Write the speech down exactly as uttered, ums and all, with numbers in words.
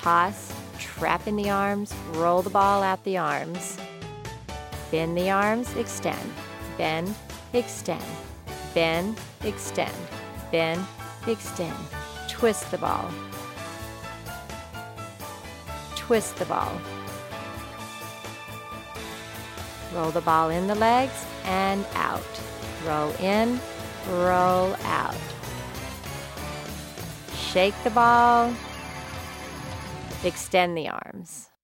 Toss, trap in the arms, roll the ball out the arms. Bend the arms, extend, bend, extend, bend, extend, bend, extend. Twist the ball. Twist the ball. Roll the ball in the legs and out. Roll in, roll out. Shake the ball. Extend the arms.